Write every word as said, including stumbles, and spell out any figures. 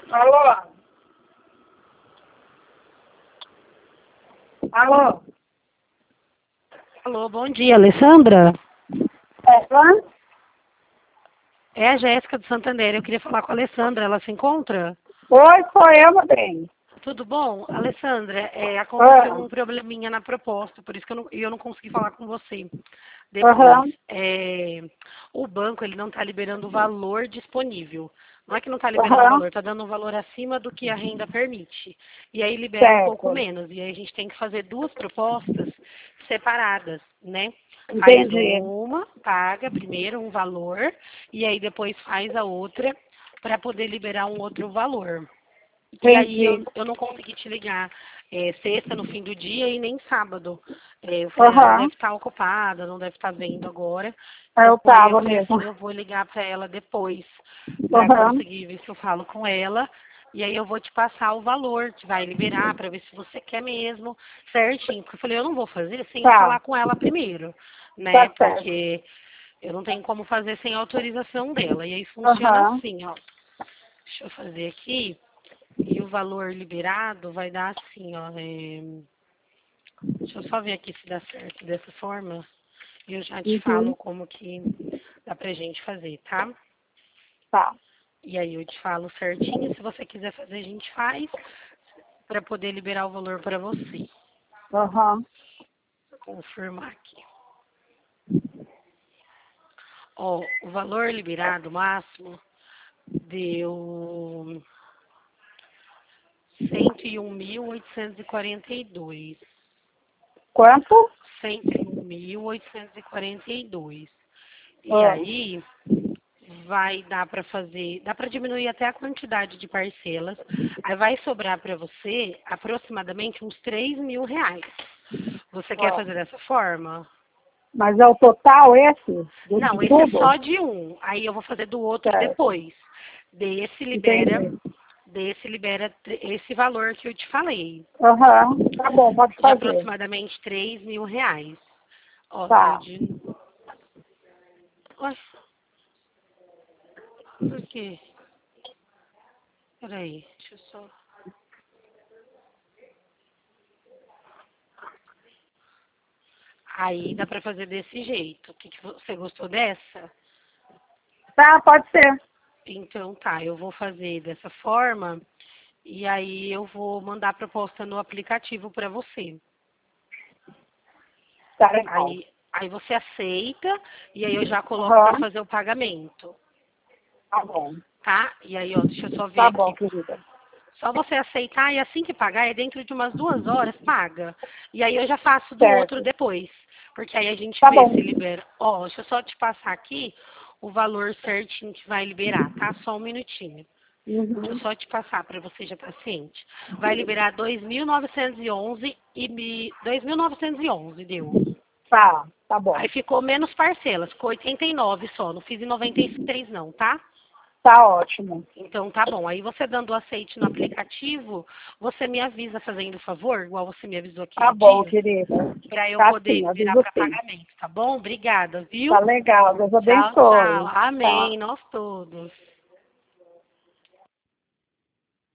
Alô? Alô? Alô, bom dia, Alessandra? É, Fran? É a Jéssica do Santander. Eu queria falar com a Alessandra. Ela se encontra? Oi, sou eu, meu bem. Tudo bom? Alessandra, é, aconteceu Ah, um probleminha na proposta, por isso que eu não, eu não consegui falar com você depois. aham, É, o banco ele não está liberando o valor disponível. Não é que não está liberando o aham, valor, está dando um valor acima do que a renda permite. E aí libera um pouco certo. menos. E aí a gente tem que fazer duas propostas separadas, né? Faz Entendi, uma, paga primeiro um valor, e aí depois faz a outra para poder liberar um outro valor. E aí eu, entendi. eu não consegui te ligar é, sexta no fim do dia e nem sábado. É, eu falei, ah, ela Aham, deve estar ocupada, não deve estar vendo agora. eu Então aí eu tava falei mesmo. assim, eu vou ligar para ela depois para Aham, conseguir ver se eu falo com ela. E aí eu vou te passar o valor que vai liberar para ver se você quer mesmo, certinho. Porque eu falei, eu não vou fazer sem eu tá, falar com ela primeiro, né? tá certo. Porque eu não tenho como fazer sem autorização dela. E aí funciona Aham, assim, ó. Deixa eu fazer aqui. E o valor liberado vai dar assim, ó. É, deixa eu só ver aqui se dá certo dessa forma. E eu já te falo uhum, como que dá pra gente fazer, tá? tá, E aí eu te falo certinho. Se você quiser fazer, a gente faz para poder liberar o valor para você. aham, Vou confirmar aqui. Ó, o valor liberado máximo deu cento e um mil oitocentos e quarenta e dois. quanto? cento e um mil oitocentos e quarenta e dois. E Ah, aí vai dar para fazer, dá para diminuir até a quantidade de parcelas. Aí vai sobrar para você aproximadamente uns três mil reais. Você quer ah. fazer dessa forma? Mas é o total esse? De, de Não, esse é tudo? só de um. Aí eu vou fazer do outro Certo, depois. Desse libera, entendi. desse libera tr- esse valor que eu te falei, Aham, tá bom, pode de fazer. aproximadamente três mil reais. Ó, saiu Tá. de. Ué, por quê? Peraí, deixa eu só. Aí dá pra fazer desse jeito. Que que vo- você gostou dessa? Tá, pode ser. Então tá, eu vou fazer dessa forma e aí eu vou mandar a proposta no aplicativo para você. Tá legal. Aí, aí você aceita e aí eu já coloco para Aham, fazer o pagamento, tá bom. tá? E aí, ó, deixa eu só ver Tá bom, aqui. querida. Só você aceitar e assim que pagar, é dentro de umas duas horas, paga. E aí eu já faço do outro Certo. depois. Porque aí a gente Tá vê bom. se libera. Ó, deixa eu só te passar aqui o valor certinho que vai liberar, tá? Só um minutinho. Deixa eu Uhum. só te passar para você já estar ciente. Vai liberar dois mil novecentos e onze e me- dois mil novecentos e onze deu. Tá, tá bom. Aí ficou menos parcelas, ficou oitenta e nove só, não fiz em noventa e três não, tá? Tá ótimo. Então tá bom. Aí você dando o aceite no aplicativo, você me avisa fazendo o favor, igual você me avisou Tá aquele bom, dia, querida. para eu Tá poder sim, virar aviso para sim. pagamento, tá bom? Obrigada, Tá viu? legal. Deus Tchau, tchau. abençoe. Amém, Tá. nós todos.